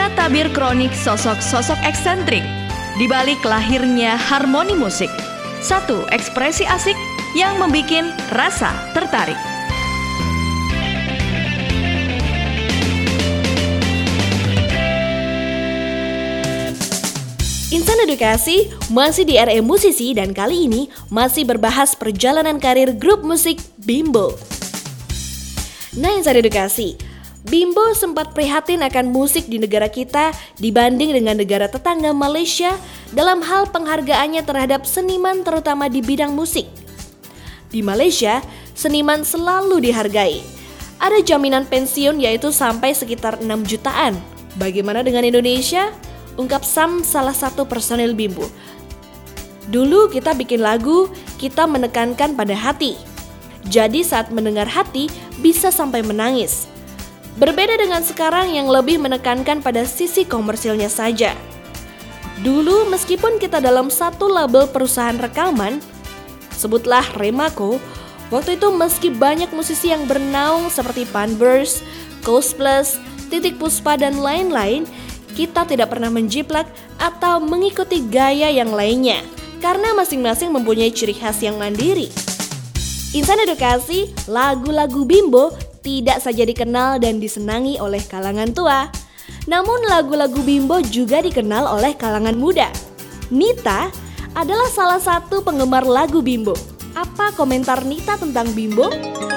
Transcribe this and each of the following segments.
Inilah tabir kronik sosok-sosok eksentrik di balik lahirnya harmoni musik. Satu ekspresi asik yang membikin rasa tertarik. Insan Edukasi masih di RE Musisi dan kali ini masih berbahas perjalanan karir grup musik Bimbo. Nah Insan Edukasi, Bimbo sempat prihatin akan musik di negara kita dibanding dengan negara tetangga Malaysia dalam hal penghargaannya terhadap seniman terutama di bidang musik. Di Malaysia, seniman selalu dihargai. Ada jaminan pensiun yaitu sampai sekitar 6 jutaan. Bagaimana dengan Indonesia? Ungkap Sam, salah satu personil Bimbo. Dulu kita bikin lagu, kita menekankan pada hati. Jadi saat mendengar hati, bisa sampai menangis. Berbeda dengan sekarang yang lebih menekankan pada sisi komersilnya saja. Dulu meskipun kita dalam satu label perusahaan rekaman, sebutlah Remaco, waktu itu meski banyak musisi yang bernaung seperti Panverse, Coast Plus, Titik Puspa dan lain-lain, kita tidak pernah menjiplak atau mengikuti gaya yang lainnya karena masing-masing mempunyai ciri khas yang mandiri. Insan Edukasi, lagu-lagu Bimbo tidak saja dikenal dan disenangi oleh kalangan tua, namun lagu-lagu Bimbo juga dikenal oleh kalangan muda. Nita adalah salah satu penggemar lagu Bimbo. Apa komentar Nita tentang Bimbo?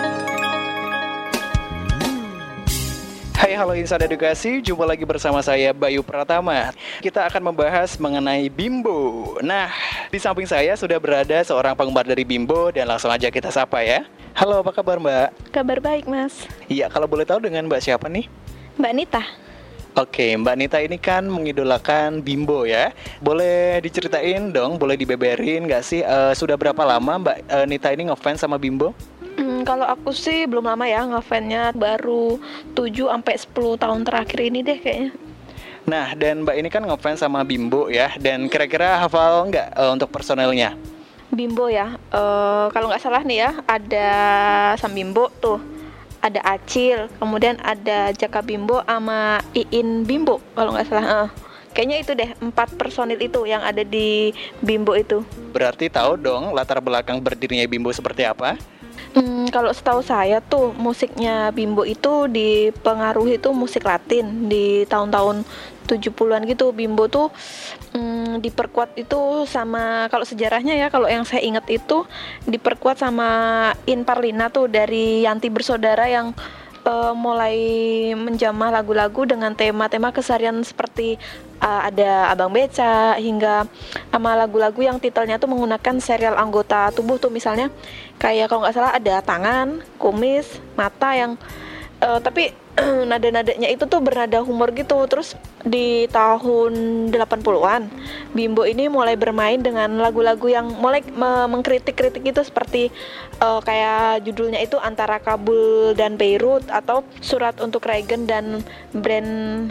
Hai, halo Insan Edukasi, jumpa lagi bersama saya Bayu Pratama. Kita akan membahas mengenai Bimbo. Nah, di samping saya sudah berada seorang penggemar dari Bimbo dan langsung aja kita sapa ya. Halo, apa kabar Mbak? Kabar baik Mas. Iya, kalau boleh tahu dengan Mbak siapa nih? Mbak Nita. Oke, Mbak Nita ini kan mengidolakan Bimbo ya. Boleh diceritain dong, boleh dibeberin gak sih sudah berapa lama Mbak Nita ini ngefans sama Bimbo? Kalau aku sih belum lama ya, ngefansnya baru 7-10 tahun terakhir ini deh kayaknya. Nah, dan Mbak ini kan ngefans sama Bimbo ya, dan kira-kira hafal nggak untuk personelnya? Bimbo ya, kalau nggak salah nih ya, ada Sam Bimbo tuh, ada Acil, kemudian ada Jaka Bimbo sama Iin Bimbo kalau nggak salah. Kayaknya itu deh, 4 personil itu yang ada di Bimbo itu. Berarti tahu dong latar belakang berdirinya Bimbo seperti apa? Kalau setahu saya tuh musiknya Bimbo itu dipengaruhi tuh musik Latin di tahun-tahun 70-an gitu. Bimbo tuh diperkuat itu sama, kalau sejarahnya ya, kalau yang saya ingat itu diperkuat sama In Parlina tuh dari Yanti Bersaudara yang mulai menjamah lagu-lagu dengan tema-tema keseharian seperti ada Abang Beca hingga sama lagu-lagu yang titelnya tuh menggunakan serial anggota tubuh tuh, misalnya kayak kalau nggak salah ada tangan, kumis, mata yang tapi nada-nadanya itu tuh bernada humor gitu. Terus di tahun 80-an Bimbo ini mulai bermain dengan lagu-lagu yang mulai mengkritik-kritik gitu, seperti kayak judulnya itu Antara Kabul dan Beirut atau Surat untuk Reagan dan brand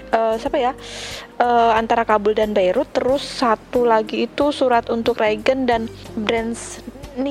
Antara Kabul dan Beirut. Terus satu lagi itu Surat untuk Reagan dan Brands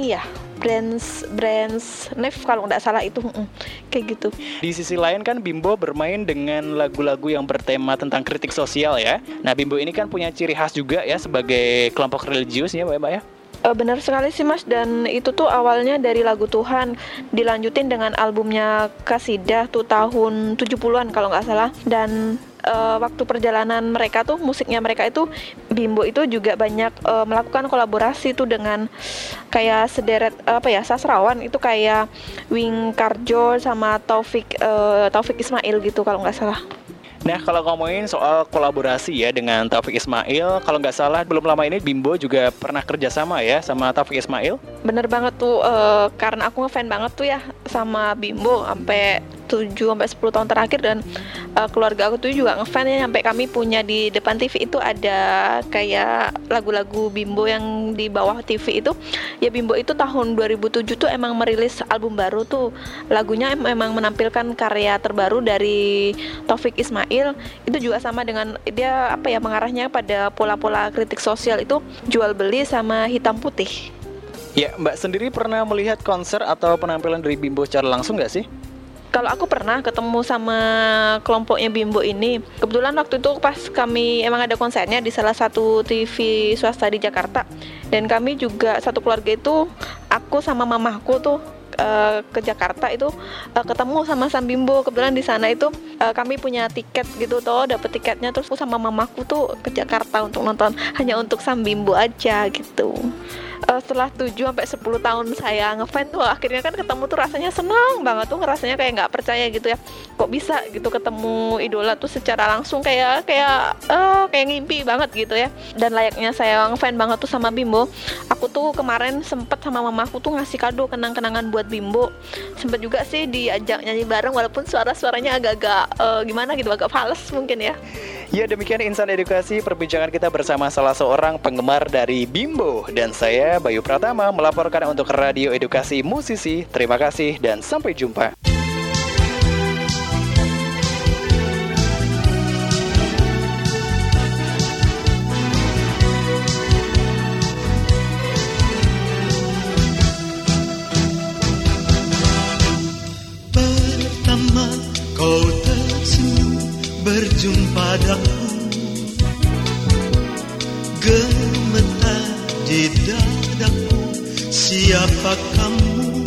Nef kalau nggak salah itu, kayak gitu. Di sisi lain kan Bimbo bermain dengan lagu-lagu yang bertema tentang kritik sosial ya. Nah, Bimbo ini kan punya ciri khas juga ya sebagai kelompok religius ya Mbak ya. Benar sekali sih Mas, dan itu tuh awalnya dari lagu Tuhan, dilanjutin dengan albumnya Kasidah tuh tahun 70-an kalau nggak salah. Dan waktu perjalanan mereka tuh, musiknya mereka itu, Bimbo itu juga banyak melakukan kolaborasi tuh dengan kayak sederet sastrawan itu kayak Wing Karjo sama Taufik Ismail gitu kalau nggak salah. Nah, kalau ngomongin soal kolaborasi ya dengan Taufik Ismail, kalau nggak salah belum lama ini Bimbo juga pernah kerjasama ya sama Taufik Ismail. Bener banget tuh, karena aku ngefans banget tuh ya sama Bimbo sampai 7-10 tahun terakhir, dan keluarga aku tuh juga ngefans ya, sampai kami punya di depan TV itu ada kayak lagu-lagu Bimbo yang di bawah TV itu. Ya Bimbo itu tahun 2007 tuh emang merilis album baru tuh, lagunya emang menampilkan karya terbaru dari Taufik Ismail. Itu juga sama dengan dia mengarahnya pada pola-pola kritik sosial itu, jual beli sama hitam putih. Ya, Mbak sendiri pernah melihat konser atau penampilan dari Bimbo secara langsung nggak sih? Kalau aku pernah ketemu sama kelompoknya Bimbo ini. Kebetulan waktu itu pas kami emang ada konsernya di salah satu TV swasta di Jakarta. Dan kami juga satu keluarga itu, aku sama mamaku tuh ke Jakarta itu ketemu sama Sam Bimbo. Kebetulan di sana itu kami punya tiket gitu toh, dapet tiketnya, terus aku sama mamaku tuh ke Jakarta untuk nonton hanya untuk Sam Bimbo aja gitu. Setelah 7-10 tahun saya ngefans tuh, akhirnya kan ketemu tuh rasanya senang banget tuh, ngerasanya kayak nggak percaya gitu ya, kok bisa gitu ketemu idola tuh secara langsung, kayak ngimpi banget gitu ya. Dan layaknya saya ngefans banget tuh sama Bimbo, aku tuh kemarin sempet sama mamaku tuh ngasih kado kenang-kenangan buat Bimbo. Sempet juga sih diajak nyanyi bareng, walaupun suaranya agak-agak gimana gitu, agak fals mungkin ya. Ya, demikian Insan Edukasi, perbincangan kita bersama salah seorang penggemar dari Bimbo. Dan saya, Bayu Pratama, melaporkan untuk Radio Edukasi Musisi. Terima kasih dan sampai jumpa. Pertama kau tersenyum berjumpa daku, gemetar di dadaku, siapa kamu?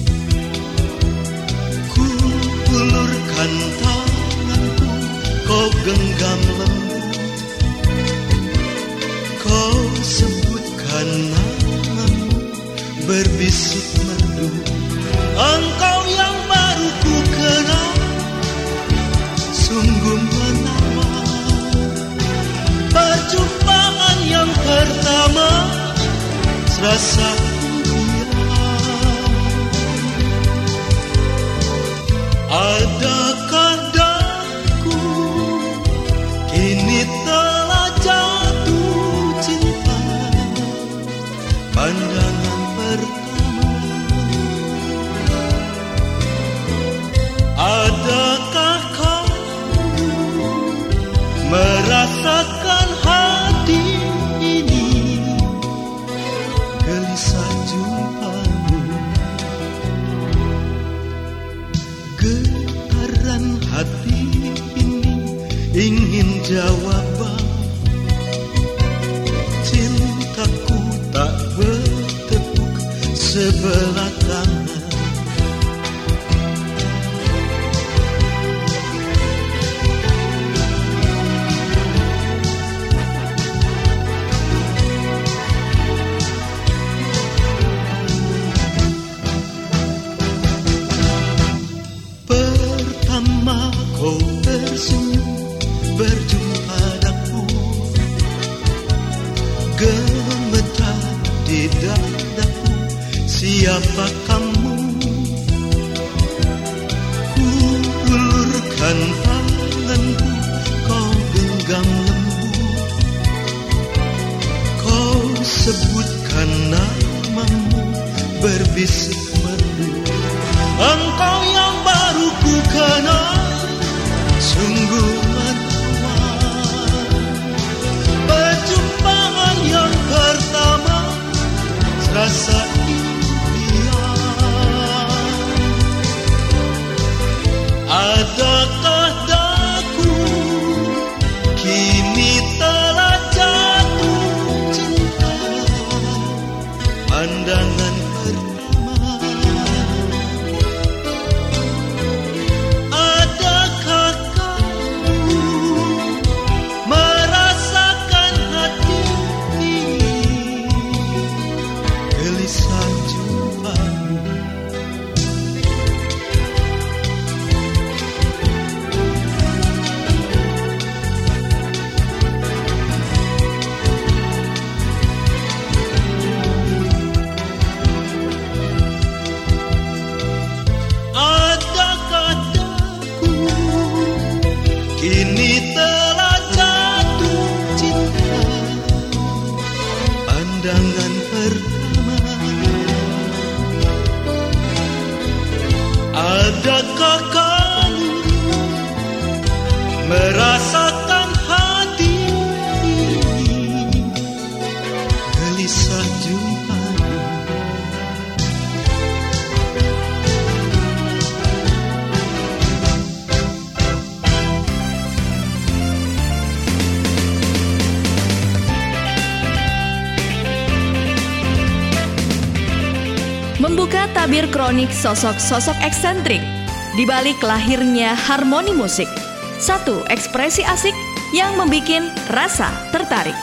Ku ulurkan tanganku, kau genggam lembut, kau sebutkan namamu, berbisik merdu. Engkau yang baru ku kenal, sungguh menawan. Perjumpaan yang pertama serasa undian. Adakah daku kini telah jatuh cinta? Pandangan pertama. Adakah kamu merasakan hati ini, gelisah jumpamu? Getaran hati ini ingin jawaban, cintaku tak bertepuk sebelah tangan. Kau tersenyum berjumpa daku, gemetar di dadaku, siapa kamu? Ku ulurkan tanganku, kau genggam lembut, kau sebutkan namamu, berbisik merdu. Engkau yang baru ku kenal, sungguh menawan. Perjumpaan yang pertama serasa impian. Adakah daku kini telah jatuh cinta? Pandangan pertama. membuka tabir kronik sosok-sosok eksentrik di balik lahirnya harmoni musik. 1. Ekspresi asik yang membikin rasa tertarik.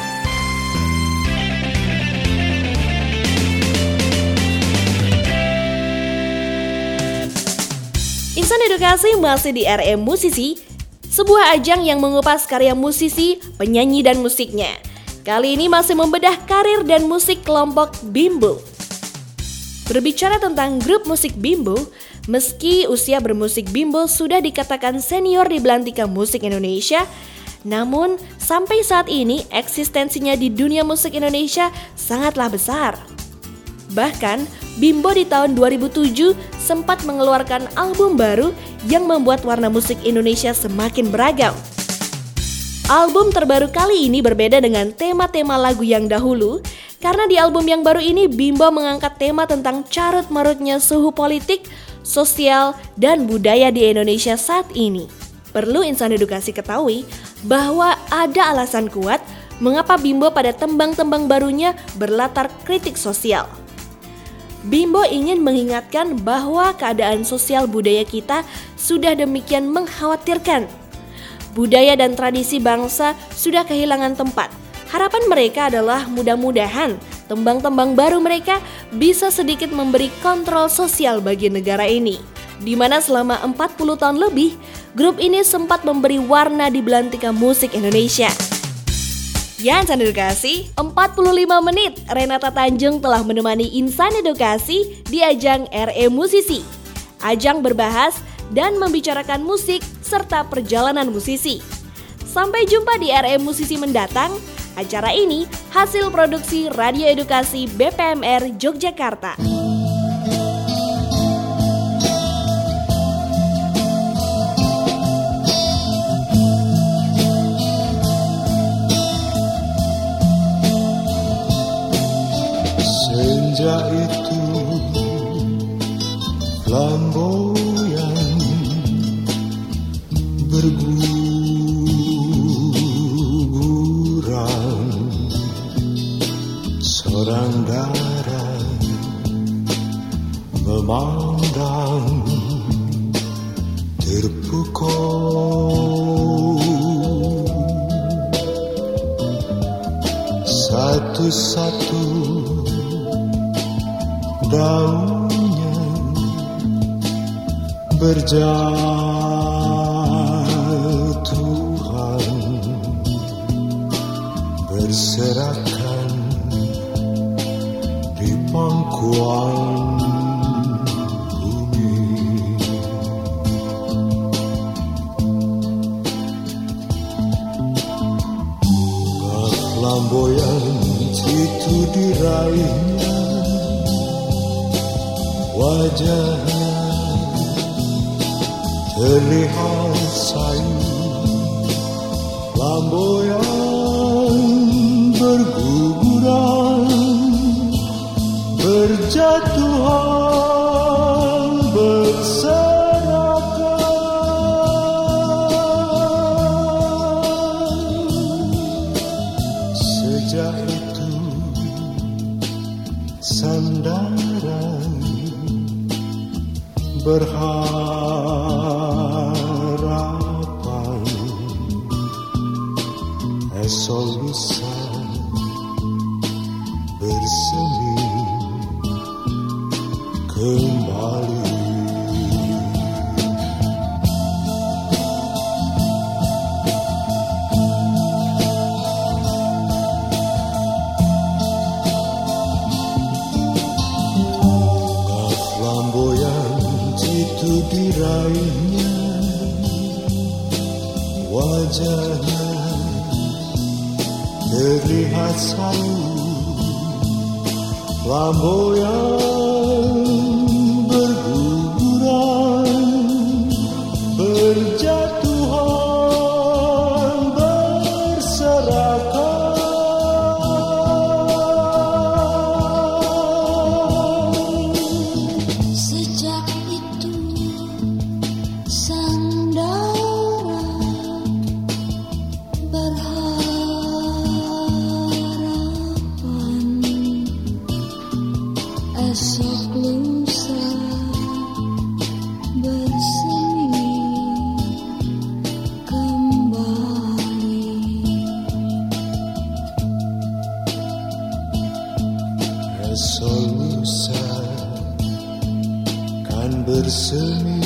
Insan Edukasi masih di RM Musisi, sebuah ajang yang mengupas karya musisi, penyanyi, dan musiknya. Kali ini masih membedah karir dan musik kelompok Bimbo. Berbicara tentang grup musik Bimbo, meski usia bermusik Bimbo sudah dikatakan senior di belantika musik Indonesia, namun sampai saat ini eksistensinya di dunia musik Indonesia sangatlah besar. Bahkan, Bimbo di tahun 2007 sempat mengeluarkan album baru yang membuat warna musik Indonesia semakin beragam. Album terbaru kali ini berbeda dengan tema-tema lagu yang dahulu, karena di album yang baru ini Bimbo mengangkat tema tentang carut-marutnya suhu politik, sosial, dan budaya di Indonesia saat ini. Perlu Insan Edukasi ketahui bahwa ada alasan kuat mengapa Bimbo pada tembang-tembang barunya berlatar kritik sosial. Bimbo ingin mengingatkan bahwa keadaan sosial budaya kita sudah demikian mengkhawatirkan. Budaya dan tradisi bangsa sudah kehilangan tempat. Harapan mereka adalah mudah-mudahan tembang-tembang baru mereka bisa sedikit memberi kontrol sosial bagi negara ini. Di mana selama 40 tahun lebih, grup ini sempat memberi warna di belantika musik Indonesia. Ya Insan Edukasi, 45 menit Renata Tanjung telah menemani Insan Edukasi di ajang RM Musisi. Ajang berbahas dan membicarakan musik serta perjalanan musisi. Sampai jumpa di RM Musisi mendatang. Acara ini hasil produksi Radio Edukasi BPMR Yogyakarta. Senja itu flamboyan berguguran, seorang darah memandang terpukul. Satu-satu daunnya berjatuhan, berserakan di pangkuan bumi. Bunga flamboyan itu diraihnya, wajahnya terlihat sayu, flamboyan berguguran, berjatuhan, berserakan. Sejak itu sandaran berharapan esok lusa bersemi kembali. Itu diraihnya, wajahnya terlihat sayu, flamboyan berguguran, berjatuhan, berserakan. Esok lusa esok lusa kan bersemi